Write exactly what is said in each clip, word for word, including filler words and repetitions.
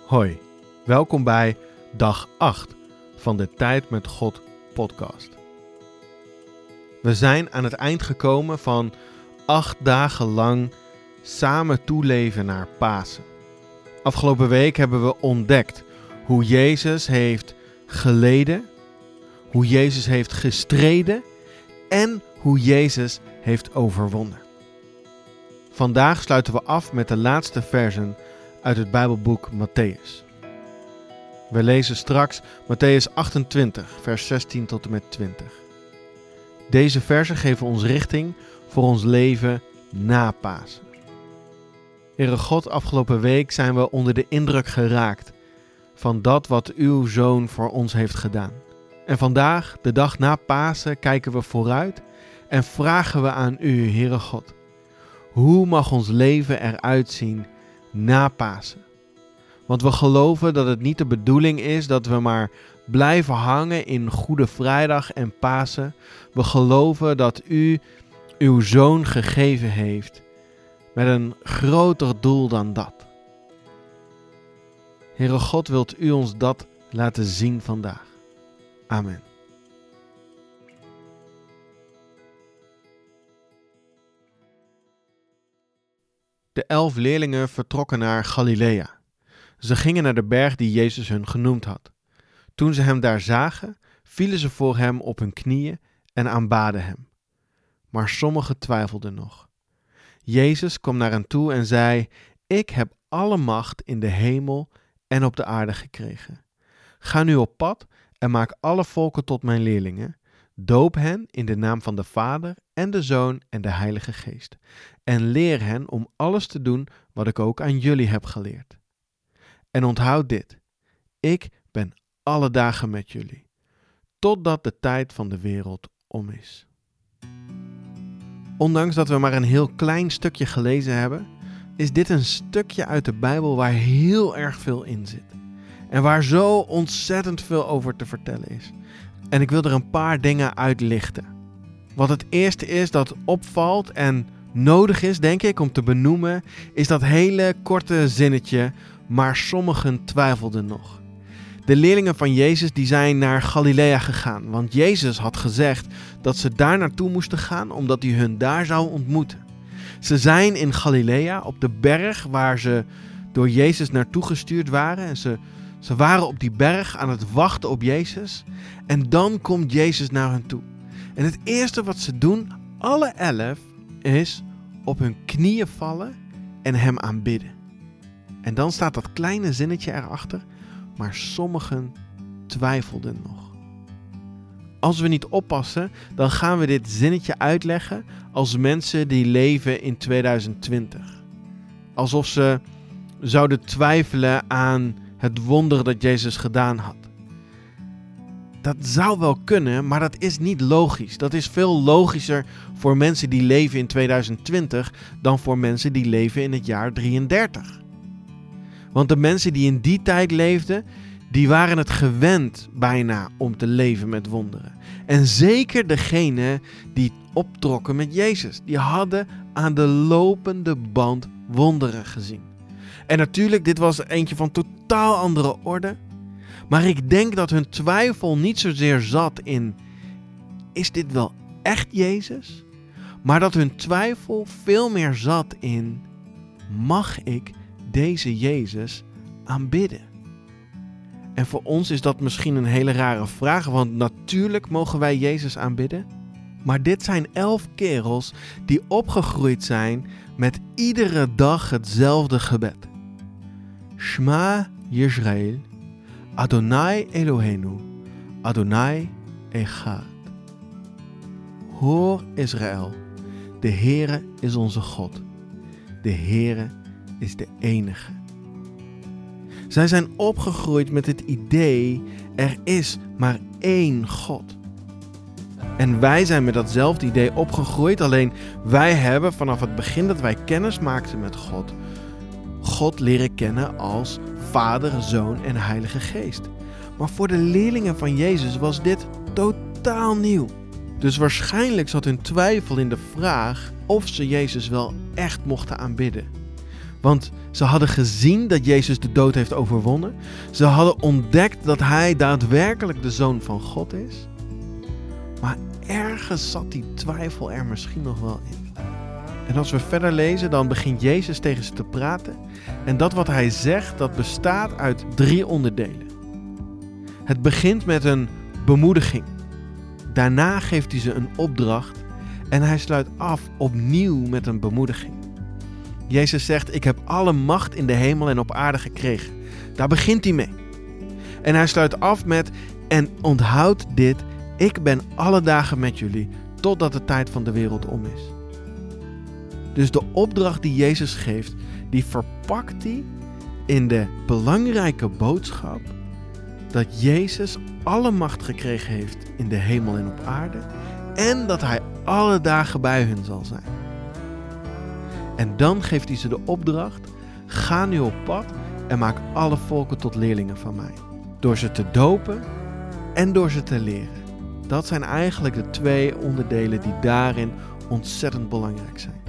Hoi, welkom bij dag acht van de Tijd met God podcast. We zijn aan het eind gekomen van acht dagen lang samen toeleven naar Pasen. Afgelopen week hebben we ontdekt hoe Jezus heeft geleden, hoe Jezus heeft gestreden en hoe Jezus heeft overwonnen. Vandaag sluiten we af met de laatste versen uit het Bijbelboek Mattheüs. We lezen straks Mattheüs achtentwintig, vers zestien tot en met twintig. Deze versen geven ons richting voor ons leven na Pasen. Heere God, afgelopen week zijn we onder de indruk geraakt van dat wat uw Zoon voor ons heeft gedaan. En vandaag, de dag na Pasen, kijken we vooruit en vragen we aan u, Heere God, hoe mag ons leven eruit zien na Pasen? Want we geloven dat het niet de bedoeling is dat we maar blijven hangen in Goede Vrijdag en Pasen. We geloven dat u uw Zoon gegeven heeft met een groter doel dan dat. Heere God, wilt u ons dat laten zien vandaag? Amen. De elf leerlingen vertrokken naar Galilea. Ze gingen naar de berg die Jezus hun genoemd had. Toen ze hem daar zagen, vielen ze voor hem op hun knieën en aanbaden hem. Maar sommigen twijfelden nog. Jezus kwam naar hen toe en zei: Ik heb alle macht in de hemel en op de aarde gekregen. Ga nu op pad en maak alle volken tot mijn leerlingen. Doop hen in de naam van de Vader en de Zoon en de Heilige Geest. En leer hen om alles te doen wat ik ook aan jullie heb geleerd. En onthoud dit: ik ben alle dagen met jullie, totdat de tijd van de wereld om is. Ondanks dat we maar een heel klein stukje gelezen hebben, is dit een stukje uit de Bijbel waar heel erg veel in zit. En waar zo ontzettend veel over te vertellen is. En ik wil er een paar dingen uitlichten. Wat het eerste is dat opvalt en nodig is, denk ik, om te benoemen, is dat hele korte zinnetje: maar sommigen twijfelden nog. De leerlingen van Jezus die zijn naar Galilea gegaan, want Jezus had gezegd dat ze daar naartoe moesten gaan omdat hij hun daar zou ontmoeten. Ze zijn in Galilea op de berg waar ze door Jezus naartoe gestuurd waren en ze, ze waren op die berg aan het wachten op Jezus en dan komt Jezus naar hen toe. En het eerste wat ze doen, alle elf, is op hun knieën vallen en hem aanbidden. En dan staat dat kleine zinnetje erachter: maar sommigen twijfelden nog. Als we niet oppassen, dan gaan we dit zinnetje uitleggen als mensen die leven in tweeduizend twintig. Alsof ze zouden twijfelen aan het wonder dat Jezus gedaan had. Dat zou wel kunnen, maar dat is niet logisch. Dat is veel logischer voor mensen die leven in tweeduizend twintig dan voor mensen die leven in het jaar drieëndertig. Want de mensen die in die tijd leefden, die waren het gewend bijna om te leven met wonderen. En zeker degenen die optrokken met Jezus, die hadden aan de lopende band wonderen gezien. En natuurlijk, dit was eentje van totaal andere orde. Maar ik denk dat hun twijfel niet zozeer zat in: is dit wel echt Jezus? Maar dat hun twijfel veel meer zat in: mag ik deze Jezus aanbidden? En voor ons is dat misschien een hele rare vraag, want natuurlijk mogen wij Jezus aanbidden. Maar dit zijn elf kerels die opgegroeid zijn met iedere dag hetzelfde gebed. Shema Yisrael, Adonai Eloheinu, Adonai Echad. Hoor Israël, de Heere is onze God. De Heere is de enige. Zij zijn opgegroeid met het idee: er is maar één God. En wij zijn met datzelfde idee opgegroeid, alleen wij hebben vanaf het begin dat wij kennis maakten met God, God leren kennen als Vader, Zoon en Heilige Geest. Maar voor de leerlingen van Jezus was dit totaal nieuw. Dus waarschijnlijk zat hun twijfel in de vraag of ze Jezus wel echt mochten aanbidden. Want ze hadden gezien dat Jezus de dood heeft overwonnen. Ze hadden ontdekt dat hij daadwerkelijk de Zoon van God is. Maar ergens zat die twijfel er misschien nog wel in. En als we verder lezen, dan begint Jezus tegen ze te praten. En dat wat hij zegt, dat bestaat uit drie onderdelen. Het begint met een bemoediging. Daarna geeft hij ze een opdracht. En hij sluit af opnieuw met een bemoediging. Jezus zegt, ik heb alle macht in de hemel en op aarde gekregen. Daar begint hij mee. En hij sluit af met, en onthoud dit, ik ben alle dagen met jullie, totdat de tijd van de wereld om is. Dus de opdracht die Jezus geeft, die verpakt hij in de belangrijke boodschap dat Jezus alle macht gekregen heeft in de hemel en op aarde en dat hij alle dagen bij hun zal zijn. En dan geeft hij ze de opdracht, ga nu op pad en maak alle volken tot leerlingen van mij. Door ze te dopen en door ze te leren. Dat zijn eigenlijk de twee onderdelen die daarin ontzettend belangrijk zijn.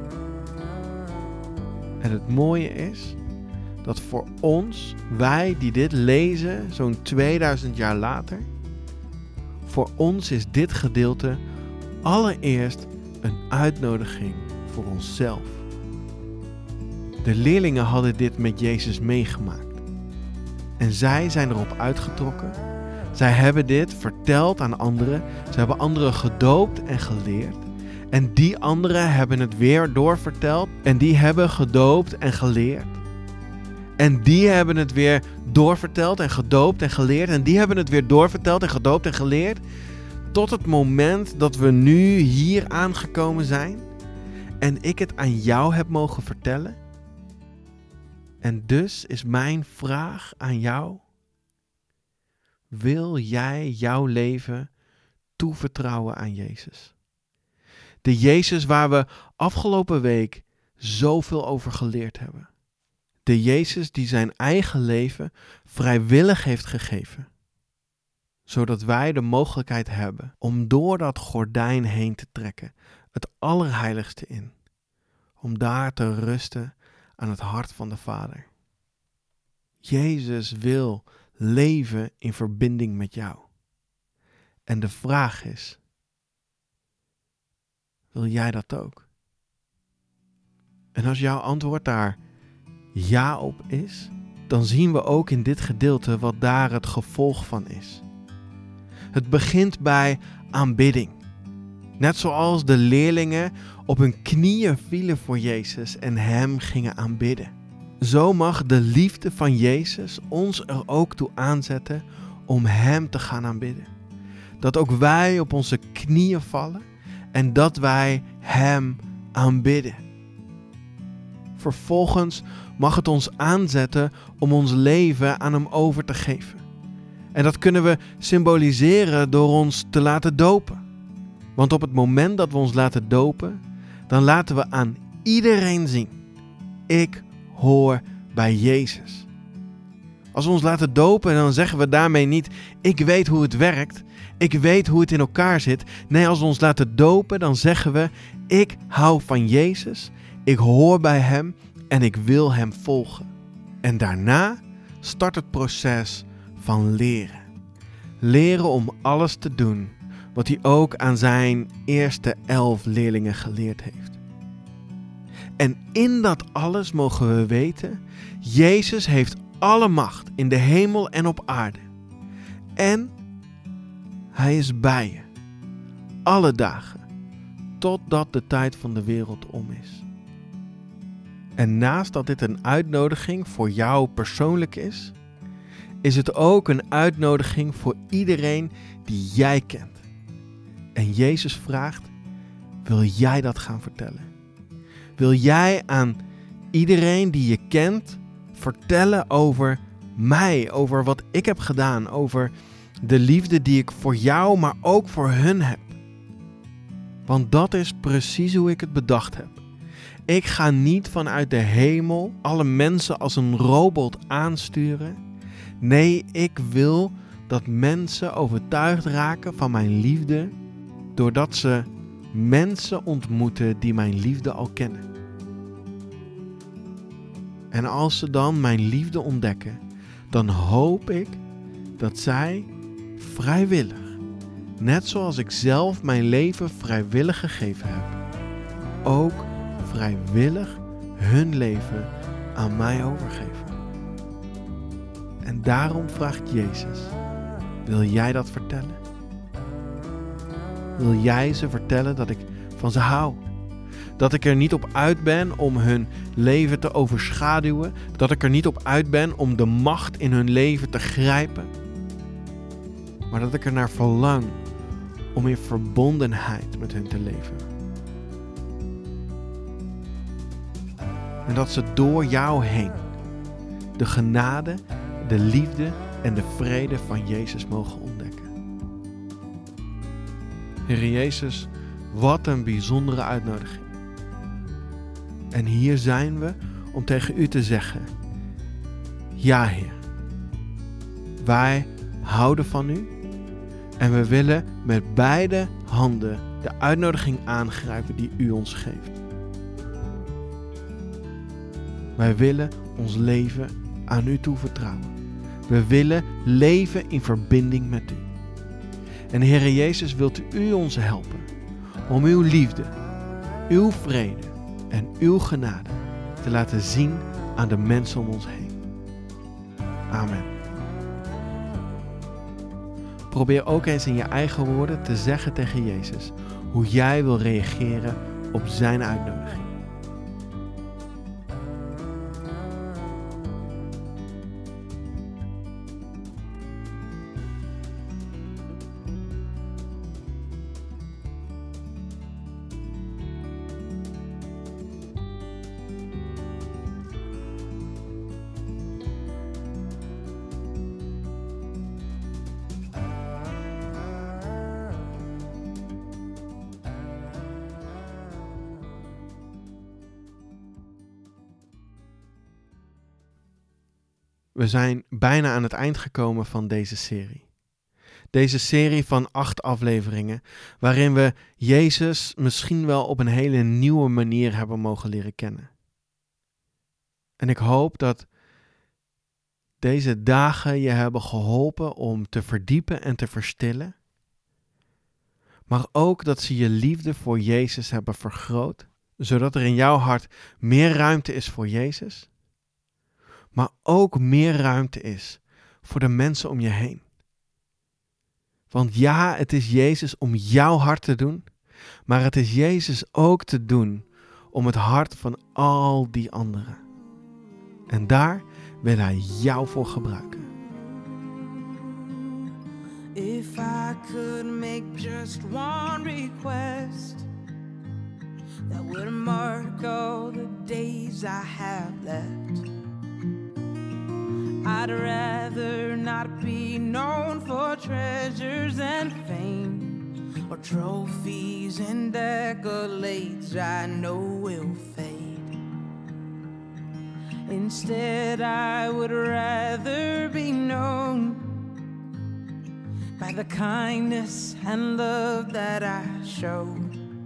En het mooie is dat voor ons, wij die dit lezen, zo'n tweeduizend jaar later, voor ons is dit gedeelte allereerst een uitnodiging voor onszelf. De leerlingen hadden dit met Jezus meegemaakt. En zij zijn erop uitgetrokken. Zij hebben dit verteld aan anderen. Ze hebben anderen gedoopt en geleerd. En die anderen hebben het weer doorverteld. En die hebben gedoopt en geleerd. En die hebben het weer doorverteld en gedoopt en geleerd. En die hebben het weer doorverteld en gedoopt en geleerd. Tot het moment dat we nu hier aangekomen zijn. En ik het aan jou heb mogen vertellen. En dus is mijn vraag aan jou. Wil jij jouw leven toevertrouwen aan Jezus? De Jezus waar we afgelopen week zoveel over geleerd hebben. De Jezus die zijn eigen leven vrijwillig heeft gegeven. Zodat wij de mogelijkheid hebben om door dat gordijn heen te trekken. Het allerheiligste in. Om daar te rusten aan het hart van de Vader. Jezus wil leven in verbinding met jou. En de vraag is, wil jij dat ook? En als jouw antwoord daar ja op is, dan zien we ook in dit gedeelte wat daar het gevolg van is. Het begint bij aanbidding. Net zoals de leerlingen op hun knieën vielen voor Jezus en hem gingen aanbidden. Zo mag de liefde van Jezus ons er ook toe aanzetten om hem te gaan aanbidden. Dat ook wij op onze knieën vallen en dat wij hem aanbidden. Vervolgens mag het ons aanzetten om ons leven aan hem over te geven. En dat kunnen we symboliseren door ons te laten dopen. Want op het moment dat we ons laten dopen, dan laten we aan iedereen zien, ik hoor bij Jezus. Als we ons laten dopen, dan zeggen we daarmee niet, ik weet hoe het werkt, ik weet hoe het in elkaar zit. Nee, als we ons laten dopen, dan zeggen we, ik hou van Jezus, ik hoor bij hem en ik wil hem volgen. En daarna start het proces van leren. Leren om alles te doen wat hij ook aan zijn eerste elf leerlingen geleerd heeft. En in dat alles mogen we weten, Jezus heeft alle macht in de hemel en op aarde. En hij is bij je, alle dagen, totdat de tijd van de wereld om is. En naast dat dit een uitnodiging voor jou persoonlijk is, is het ook een uitnodiging voor iedereen die jij kent. En Jezus vraagt, wil jij dat gaan vertellen? Wil jij aan iedereen die je kent vertellen over mij, over wat ik heb gedaan, over de liefde die ik voor jou, maar ook voor hun heb? Want dat is precies hoe ik het bedacht heb. Ik ga niet vanuit de hemel alle mensen als een robot aansturen. Nee, ik wil dat mensen overtuigd raken van mijn liefde, doordat ze mensen ontmoeten die mijn liefde al kennen. En als ze dan mijn liefde ontdekken, dan hoop ik dat zij vrijwillig, net zoals ik zelf mijn leven vrijwillig gegeven heb, ook vrijwillig hun leven aan mij overgeven. En daarom vraagt Jezus, wil jij dat vertellen? Wil jij ze vertellen dat ik van ze hou? Dat ik er niet op uit ben om hun leven te overschaduwen. Dat ik er niet op uit ben om de macht in hun leven te grijpen. Maar dat ik er naar verlang om in verbondenheid met hun te leven. En dat ze door jou heen de genade, de liefde en de vrede van Jezus mogen ontdekken. Heer Jezus, wat een bijzondere uitnodiging. En hier zijn we om tegen u te zeggen, ja Heer, wij houden van u en we willen met beide handen de uitnodiging aangrijpen die u ons geeft. Wij willen ons leven aan u toevertrouwen. We willen leven in verbinding met u. En Heere Jezus, wilt u ons helpen om uw liefde, uw vrede en uw genade te laten zien aan de mensen om ons heen. Amen. Probeer ook eens in je eigen woorden te zeggen tegen Jezus hoe jij wil reageren op zijn uitnodiging. We zijn bijna aan het eind gekomen van deze serie. Deze serie van acht afleveringen, waarin we Jezus misschien wel op een hele nieuwe manier hebben mogen leren kennen. En ik hoop dat deze dagen je hebben geholpen om te verdiepen en te verstillen. Maar ook dat ze je liefde voor Jezus hebben vergroot, zodat er in jouw hart meer ruimte is voor Jezus. Maar ook meer ruimte is voor de mensen om je heen. Want ja, het is Jezus om jouw hart te doen, maar het is Jezus ook te doen om het hart van al die anderen. En daar wil Hij jou voor gebruiken. If I could make just one request, that would mark all the days I have left. I'd rather not be known for treasures and fame, or trophies and accolades I know will fade. Instead, I would rather be known by the kindness and love that I showed.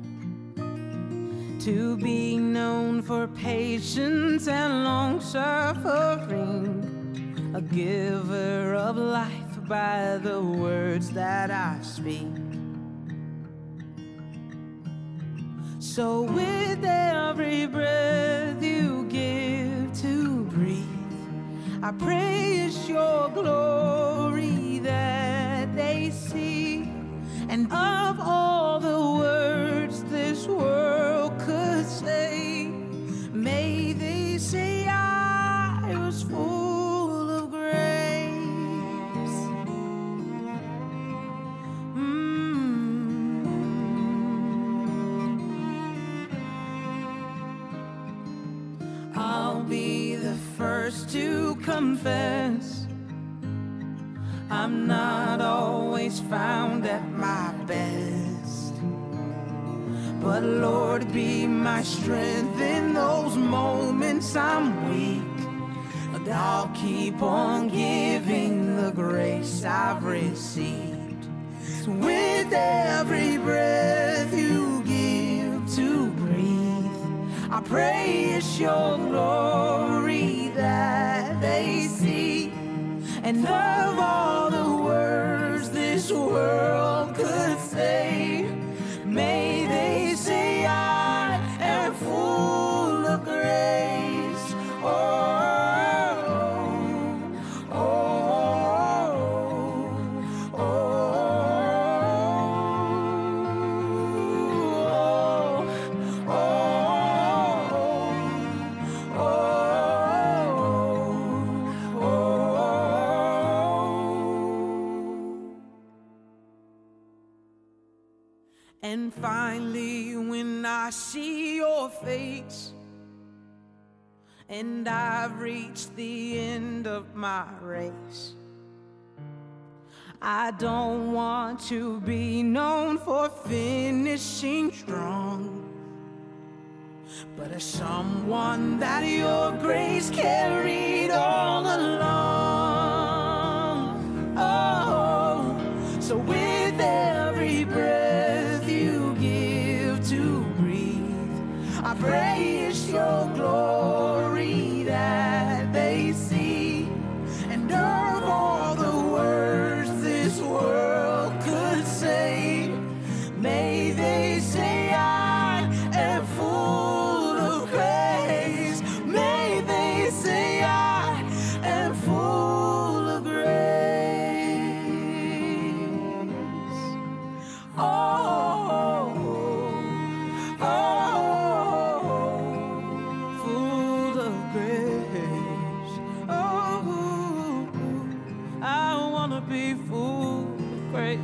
To be known for patience and long suffering, a giver of life by the words that I speak. So with every breath you give to breathe, I pray it's your glory that they see. And of all the words this world could say, may they say I was full of grace. Mm. I'll be the first to confess I'm not always found at my best, but Lord, be my strength in those moments I'm weak, and I'll keep on giving the grace I've received. So with every breath you give to breathe, I pray it's your glory And of all the words this world could say, may they say I am full of grace. Oh, oh, oh, oh, And finally, when I see your face, and I've reached the end of my race, I don't want to be known for finishing strong, but as someone that your grace carried all along. Oh, so with every breath you give to breathe, I pray it's your glory that they see. And of all the words this world could say, may they say I am full of grace. May they say I am full of grace. Oh, oh, full of grace. Oh, I want to be full of grace.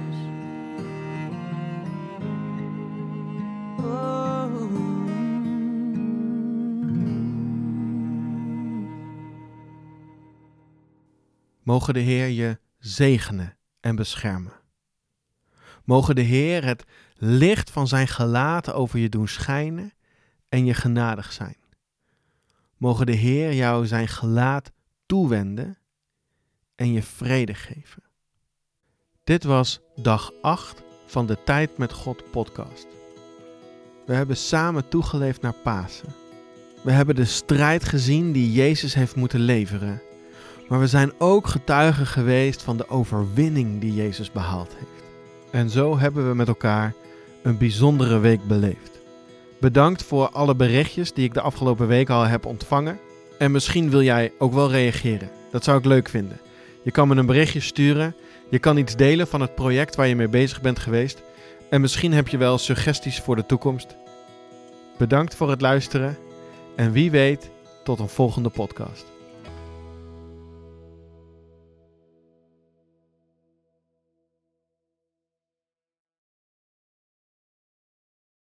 Mogen de Heer je zegenen en beschermen. Mogen de Heer het licht van zijn gelaat over je doen schijnen en je genadig zijn. Mogen de Heer jou zijn gelaat toewenden en je vrede geven. Dit was dag acht van de Tijd met God podcast. We hebben samen toegeleefd naar Pasen. We hebben de strijd gezien die Jezus heeft moeten leveren. Maar we zijn ook getuigen geweest van de overwinning die Jezus behaald heeft. En zo hebben we met elkaar een bijzondere week beleefd. Bedankt voor alle berichtjes die ik de afgelopen week al heb ontvangen. En misschien wil jij ook wel reageren. Dat zou ik leuk vinden. Je kan me een berichtje sturen. Je kan iets delen van het project waar je mee bezig bent geweest. En misschien heb je wel suggesties voor de toekomst. Bedankt voor het luisteren. En wie weet, tot een volgende podcast.